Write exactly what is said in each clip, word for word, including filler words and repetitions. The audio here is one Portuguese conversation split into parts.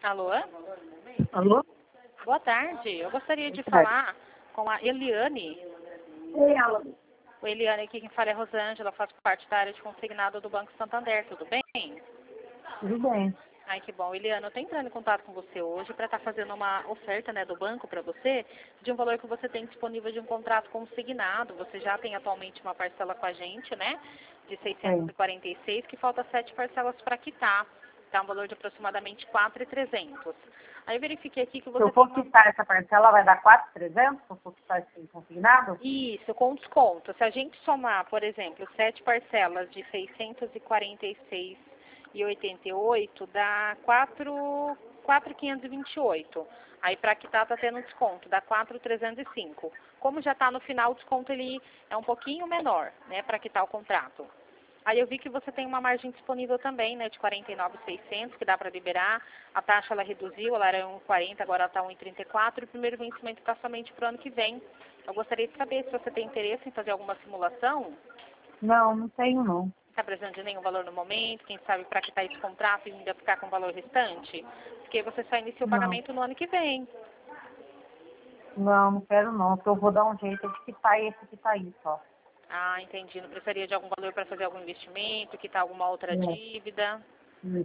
Alô? Alô? Boa tarde. Eu gostaria de Boa tarde. falar com a Eliane. Oi, Alan. O Eliane, aqui quem fala é Rosângela, faço parte da área de consignado do Banco Santander, tudo bem? Tudo bem? Ai, que bom. Eliane, eu estou entrando em contato com você hoje para estar fazendo uma oferta, né, do banco para você de um valor que você tem disponível de um contrato consignado. Você já tem atualmente uma parcela com a gente, né, de seiscentos e quarenta e seis, que falta sete parcelas para quitar. Tá um valor de aproximadamente quatro mil e trezentos. Aí eu verifiquei aqui que Se eu você tem for uma... quitar essa parcela, vai dar quatro mil e trezentos? Se eu for quitar esse consignado? Isso, com desconto. Se a gente somar, por exemplo, sete parcelas de seiscentos e quarenta e seis e oitenta e oito, dá quatro mil quinhentos e vinte e oito. Aí para quitar tá tendo um desconto, dá quatro mil trezentos e cinco. Como já está no final, o desconto ele é um pouquinho menor, né, para quitar o contrato. Aí eu vi que você tem uma margem disponível também, né, de quarenta e nove mil e seiscentos, que dá para liberar. A taxa ela reduziu, ela era um vírgula quarenta, agora ela está um vírgula trinta e quatro. E o primeiro vencimento está somente para o ano que vem. Eu gostaria de saber se você tem interesse em fazer alguma simulação. Não, não tenho não. Está precisando de nenhum valor no momento, quem sabe para quitar esse contrato e ainda ficar com o valor restante? Porque você só inicia o Não, pagamento no ano que vem. não, não quero não, porque eu vou dar um jeito de quitar esse que tá aí só. Ah, entendi. Não precisaria de algum valor para fazer algum investimento, quitar alguma outra É, dívida? isso,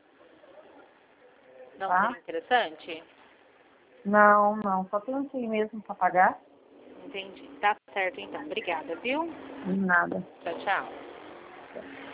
Não tá? seria interessante? Não, não, só tenho que ir mesmo para pagar. Entendi. Tá certo, então. Obrigada, viu? Nada. Tchau, tchau.